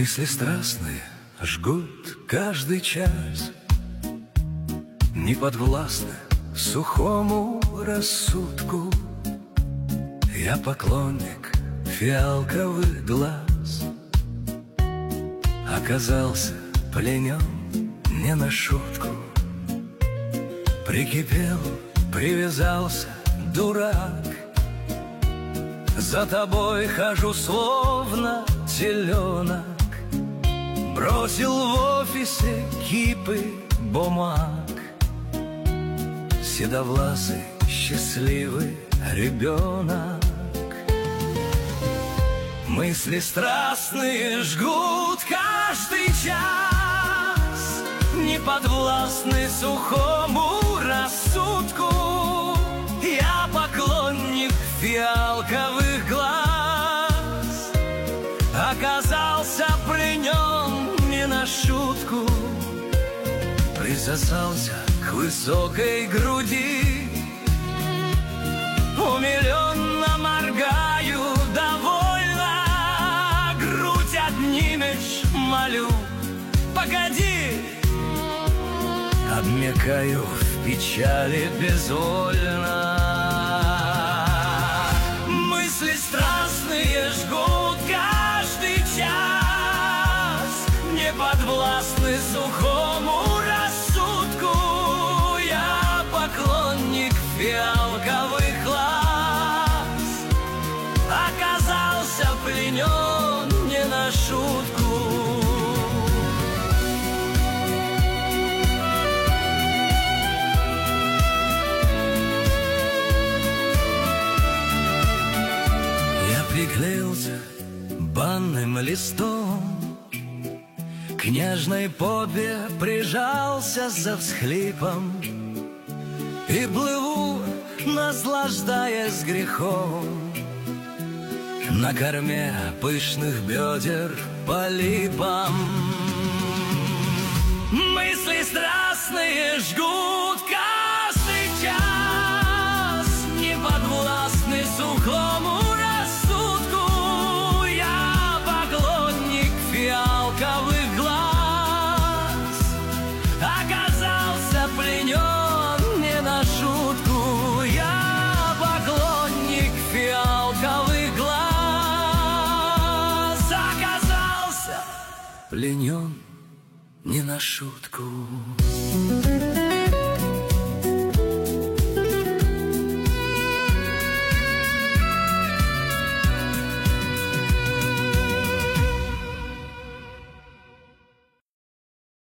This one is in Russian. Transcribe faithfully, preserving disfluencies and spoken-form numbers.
Мысли страстные жгут каждый час, не подвластны сухому рассудку. Я поклонник фиалковых глаз, оказался пленен не на шутку. Прикипел, привязался, дурак, за тобой хожу словно теленок. Бросил в офисе кипы бумаг, седовласый счастливый ребенок. Мысли страстные жгут каждый час, не подвластны сухому рассудку. Я поклонник фиалковых глаз, оказался пленен не на шутку. Присосался к высокой груди, умиленно моргаю, довольно. Грудь отнимешь, молю, погоди. Обмякаю в печали безвольно. Мысли страстные жгут каждый час, не подвластны сухому рассудку. Я поклонник фиалковых глаз, оказался пленен не на шутку. Приклеился банным листом к княжной попе, прижался за всхлипом и плыву, наслаждаясь грехом, на корме пышных бедер по липам. Мысли страстные жгут каждый час, не подвластны сухому рассудку. Я поклонник фиалковых глаз, оказался пленен не на шутку. Я поклонник фиалковых глаз, оказался пленен не на шутку.